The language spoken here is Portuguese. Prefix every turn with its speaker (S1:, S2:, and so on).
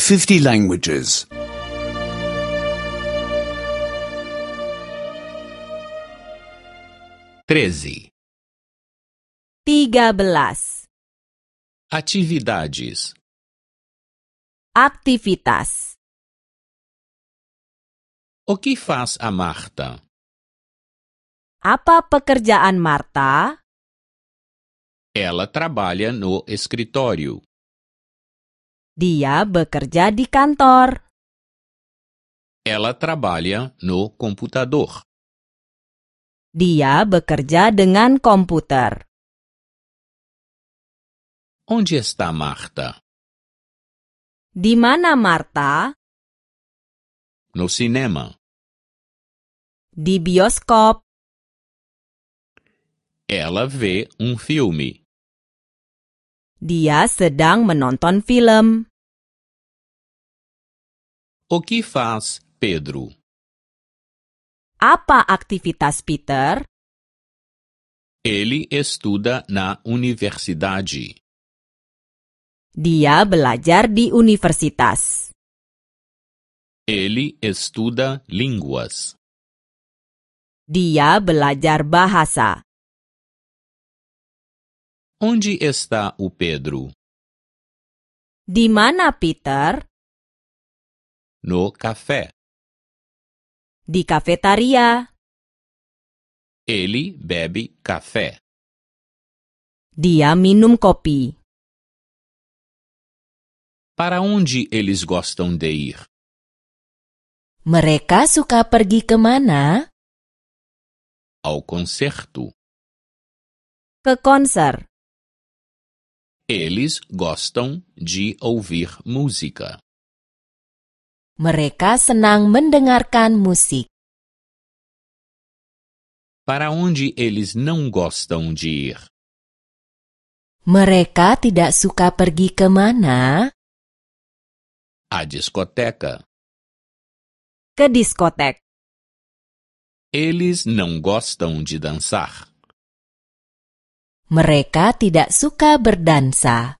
S1: 50 languages.
S2: 13.
S3: 13.
S2: Atividades.
S3: Aktivitas.
S2: O que faz a Marta?
S3: Apa pekerjaan Marta?
S2: Ela trabalha no escritório.
S3: Dia bekerja di kantor.
S2: Ela trabalha no computador.
S3: Dia bekerja dengan komputer.
S2: Onde está Marta?
S3: Di mana Marta?
S2: No cinema.
S3: Di bioskop.
S2: Ela vê um filme.
S3: Dia sedang menonton film.
S2: O que faz Pedro?
S3: Apa aktivitas Peter?
S2: Ele estuda na universidade.
S3: Dia belajar di universitas.
S2: Ele estuda línguas.
S3: Dia belajar bahasa.
S2: Onde está o Pedro?
S3: Di mana Peter?
S2: No café.
S3: Di kafetaria.
S2: Ele bebe café.
S3: Dia minum kopi.
S2: Para onde eles gostam de ir?
S3: Mereka suka pergi kemana?
S2: Ao concerto.
S3: Ke konser.
S2: Eles gostam de ouvir música.
S3: Mereka senang mendengarkan musik.
S2: Para onde eles não gostam de ir?
S3: Mereka tidak suka pergi kemana?
S2: A discoteca.
S3: Ke diskotek.
S2: Eles não gostam de dançar.
S3: Mereka tidak suka berdansa.